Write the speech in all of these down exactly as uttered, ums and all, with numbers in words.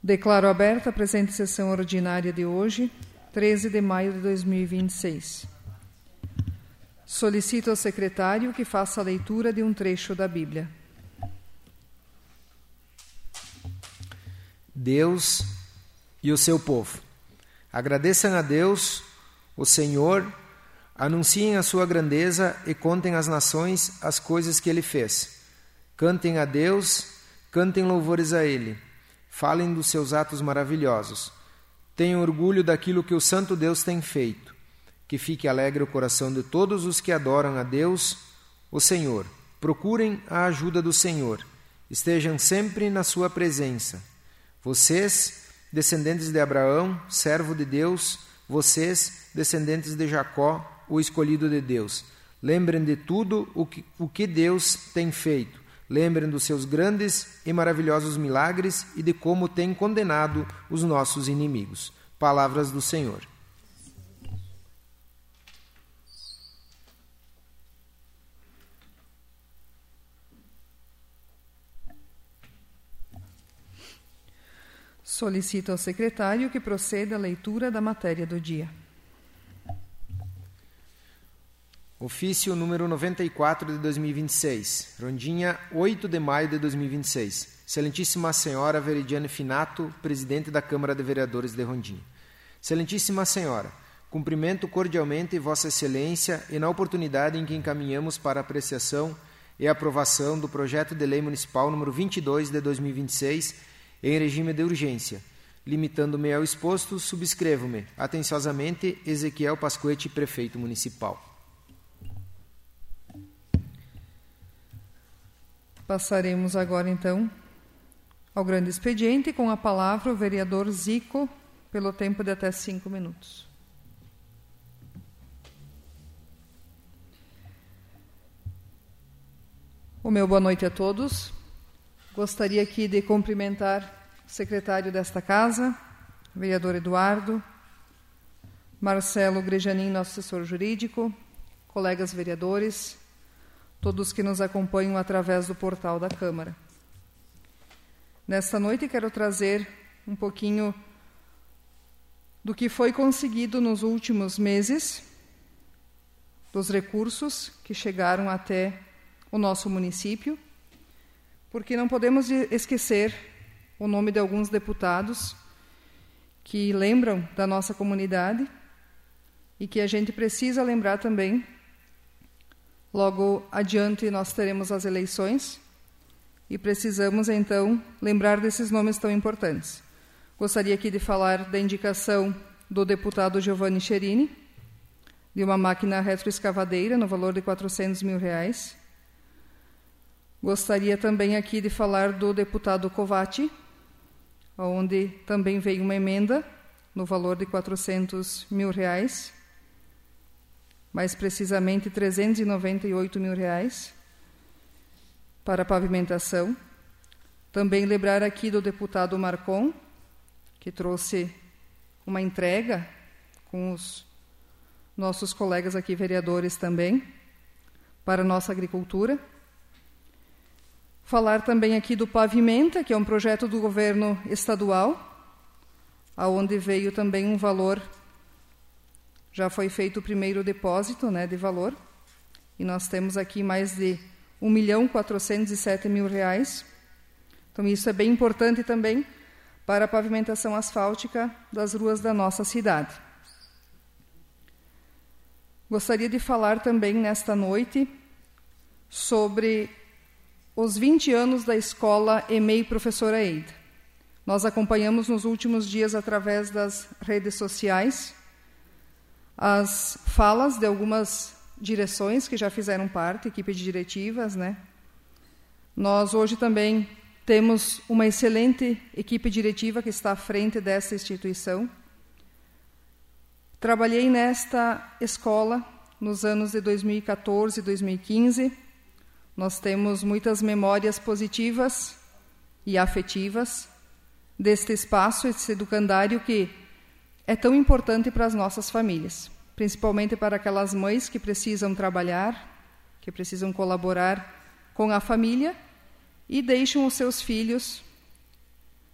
Declaro aberta a presente sessão ordinária de hoje, treze de maio de dois mil e vinte e seis. Solicito ao secretário que faça a leitura de um trecho da Bíblia. Deus e o seu povo. Agradeçam a Deus, o Senhor, anunciem a sua grandeza e contem às nações as coisas que Ele fez. Cantem a Deus, cantem louvores a Ele. Falem dos seus atos maravilhosos. Tenham orgulho daquilo que o Santo Deus tem feito. Que fique alegre o coração de todos os que adoram a Deus, o Senhor. Procurem a ajuda do Senhor. Estejam sempre na sua presença. Vocês, descendentes de Abraão, servo de Deus, vocês, descendentes de Jacó, o escolhido de Deus. Lembrem de tudo o que, o que Deus tem feito. Lembrem dos seus grandes e maravilhosos milagres e de como tem condenado os nossos inimigos. Palavras do Senhor. Solicito ao secretário que proceda à leitura da matéria do dia. Ofício número noventa e quatro de dois mil e vinte e seis, Rondinha, oito de maio de dois mil e vinte e seis. Excelentíssima Senhora Veridiane Finato, Presidente da Câmara de Vereadores de Rondinha. Excelentíssima Senhora, cumprimento cordialmente Vossa Excelência e na oportunidade em que encaminhamos para apreciação e aprovação do projeto de lei municipal número vinte e dois de dois mil e vinte e seis, em regime de urgência. Limitando-me ao exposto, subscrevo-me, atenciosamente, Ezequiel Pasquete, Prefeito Municipal. Passaremos agora, então, ao grande expediente, com a palavra o vereador Zico, pelo tempo de até cinco minutos. O meu boa noite a todos. Gostaria aqui de cumprimentar o secretário desta casa, o vereador Eduardo, Marcelo Grejanin, nosso assessor jurídico, colegas vereadores, todos que nos acompanham através do portal da Câmara. Nesta noite quero trazer um pouquinho do que foi conseguido nos últimos meses, dos recursos que chegaram até o nosso município, porque não podemos esquecer o nome de alguns deputados que lembram da nossa comunidade e que a gente precisa lembrar também. Logo adiante nós teremos as eleições e precisamos, então, lembrar desses nomes tão importantes. Gostaria aqui de falar da indicação do deputado Giovanni Cherini, de uma máquina retroescavadeira no valor de quatrocentos mil reais. Gostaria também aqui de falar do deputado Covatti, onde também veio uma emenda no valor de quatrocentos mil reais. Mais precisamente trezentos e noventa e oito mil reais para pavimentação. Também lembrar aqui do deputado Marcon, que trouxe uma entrega com os nossos colegas aqui vereadores também, para a nossa agricultura. Falar também aqui do Pavimenta, que é um projeto do governo estadual, aonde veio também um valor. Já foi feito o primeiro depósito, né, de valor, e nós temos aqui mais de um milhão quatrocentos e sete mil reais. Então, isso é bem importante também para a pavimentação asfáltica das ruas da nossa cidade. Gostaria de falar também nesta noite sobre os vinte anos da escola E M E I Professora Eida. Nós acompanhamos nos últimos dias, através das redes sociais, as falas de algumas direções que já fizeram parte, equipe de diretivas, né? Nós hoje também temos uma excelente equipe diretiva que está à frente dessa instituição. Trabalhei nesta escola nos anos de dois mil e quatorze e dois mil e quinze. Nós temos muitas memórias positivas e afetivas deste espaço, esse educandário que é tão importante para as nossas famílias, principalmente para aquelas mães que precisam trabalhar, que precisam colaborar com a família e deixam os seus filhos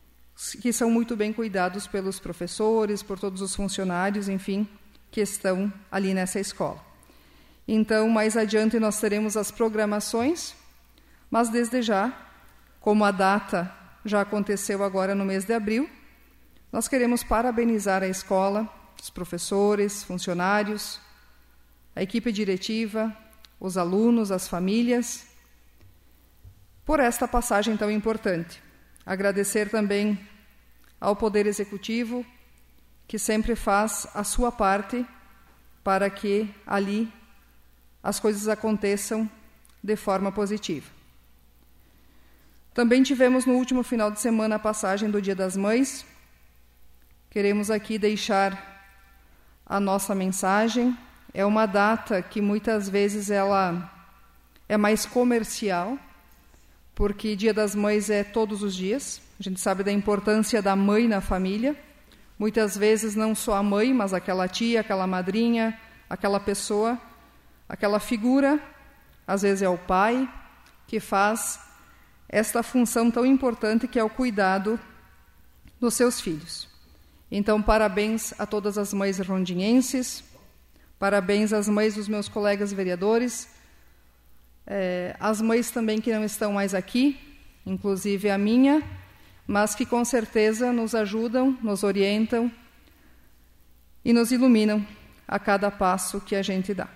que são muito bem cuidados pelos professores, por todos os funcionários, enfim, que estão ali nessa escola. Então, mais adiante nós teremos as programações, mas desde já, como a data já aconteceu agora no mês de abril, nós queremos parabenizar a escola, os professores, funcionários, a equipe diretiva, os alunos, as famílias, por esta passagem tão importante. Agradecer também ao Poder Executivo, que sempre faz a sua parte para que ali as coisas aconteçam de forma positiva. Também tivemos no último final de semana a passagem do Dia das Mães. Queremos aqui deixar a nossa mensagem. É uma data que muitas vezes ela é mais comercial, porque Dia das Mães é todos os dias. A gente sabe da importância da mãe na família. Muitas vezes não só a mãe, mas aquela tia, aquela madrinha, aquela pessoa, aquela figura, às vezes é o pai, que faz esta função tão importante que é o cuidado dos seus filhos. Então, parabéns a todas as mães rondinhenses, parabéns às mães dos meus colegas vereadores, é, as mães também que não estão mais aqui, inclusive a minha, mas que com certeza nos ajudam, nos orientam e nos iluminam a cada passo que a gente dá.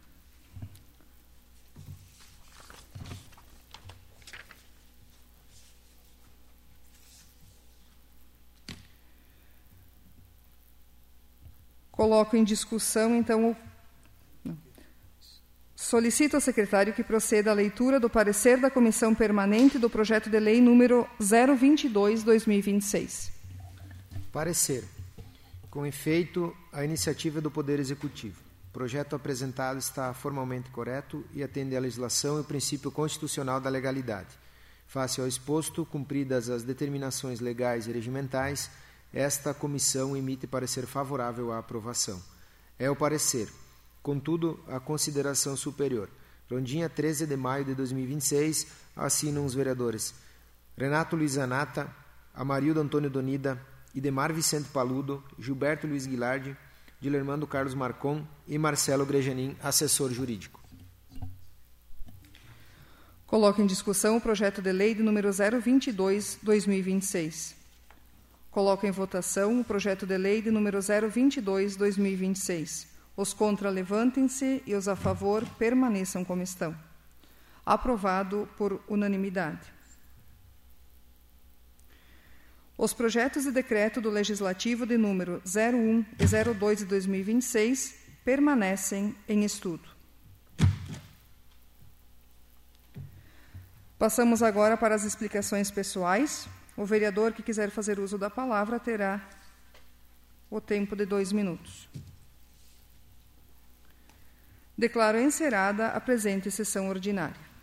Coloco em discussão, então, o... Não. Solicito ao secretário que proceda à leitura do parecer da Comissão Permanente do projeto de lei número zero vinte e dois, dois mil e vinte e seis. Parecer. Com efeito, a iniciativa do Poder Executivo. O projeto apresentado está formalmente correto e atende à legislação e o princípio constitucional da legalidade. Face ao exposto, cumpridas as determinações legais e regimentais, esta comissão emite parecer favorável à aprovação. É o parecer. Contudo, a consideração superior. Rondinha, treze de maio de dois mil e vinte e seis, assinam os vereadores Renato Luiz Zanata, Amarildo Antônio Donida, Idemar Vicente Paludo, Gilberto Luiz Guilardi, Dilermando Carlos Marcon e Marcelo Grejanin, assessor jurídico. Coloco em discussão o projeto de lei de número zero vinte e dois, dois mil e vinte e seis. Coloco em votação o projeto de lei de número zero vinte e dois, dois mil e vinte e seis. Os contra levantem-se e os a favor permaneçam como estão. Aprovado por unanimidade. Os projetos de decreto do Legislativo de número zero um e zero dois de dois mil e vinte e seis permanecem em estudo. Passamos agora para as explicações pessoais. O vereador que quiser fazer uso da palavra terá o tempo de dois minutos. Declaro encerrada a presente sessão ordinária.